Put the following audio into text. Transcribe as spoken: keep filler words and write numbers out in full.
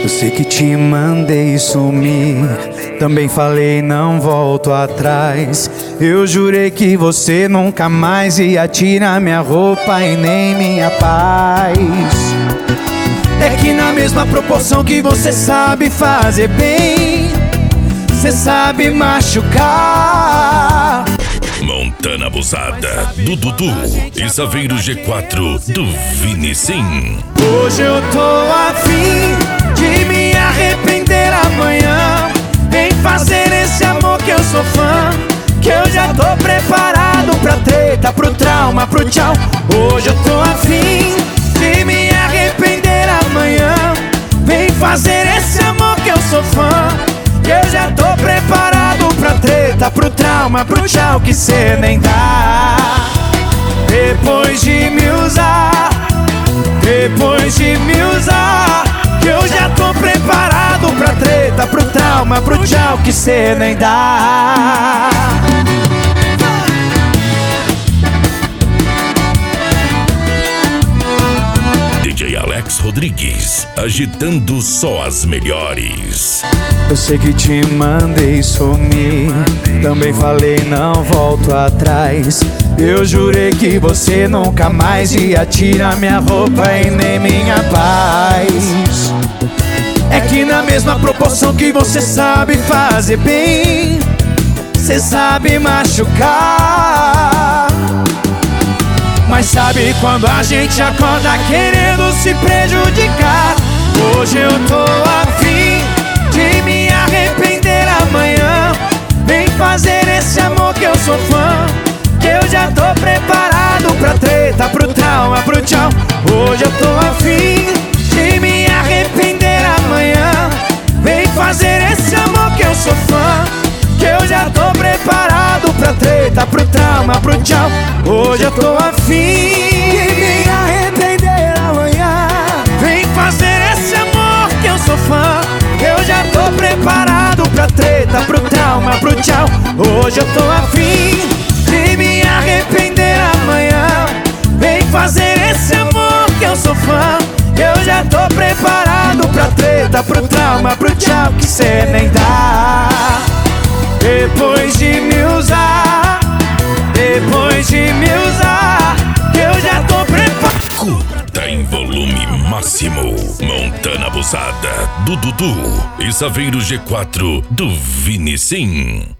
Eu sei que te mandei sumir, também falei não volto atrás. Eu jurei que você nunca mais ia tirar minha roupa e nem minha paz. É que na mesma proporção que você sabe fazer bem, você sabe machucar. Montana Abusada, do Dudu e Saveiro G quatro, do Vini Sim. Hoje eu tô afim de me arrepender amanhã. Vem fazer esse amor que eu sou fã, que eu já tô preparado pra treta, pro trauma, pro tchau. Hoje eu tô afim de me arrepender amanhã. Vem fazer esse amor que eu sou fã, que eu já tô preparado pra treta, pro trauma, pro tchau que cê nem dá. Depois de me usar, depois de me usar, que eu já tô preparado pra treta, pro trauma, pro tchau que cê nem dá. D J Alex Rodrigues, agitando só as melhores. Eu sei que te mandei sumir, também falei não volto atrás. Eu jurei que você nunca mais ia tirar minha roupa e nem minha paz. É que na mesma proporção que você sabe fazer bem, você sabe machucar. Mas sabe quando a gente acorda querendo se prejudicar? Hoje eu tô afim de me arrepender amanhã. Vem fazer esse amor que eu sou fã, que eu já tô preparado pra treta, pro trauma, pro tchau. Hoje eu tô afim de me arrepender amanhã. Vem fazer esse amor que eu sou fã, que eu já tô preparado pra treta, pro trauma, pro tchau. Hoje eu tô afim de me arrepender amanhã. Vem fazer esse amor que eu sou fã, que eu já tô preparado pra treta, pro trauma, pro tchau. Hoje eu tô afim de me arrepender amanhã. Vem fazer esse amor que eu sou fã, que eu já tô preparado pra treta, pro trauma, pro tchau que cê nem dá. Depois de me usar, depois de me usar, que eu já tô preparado. Curta em volume máximo. Montana Abusada, do Dudu e Saveiro G quatro, do Vini Sim.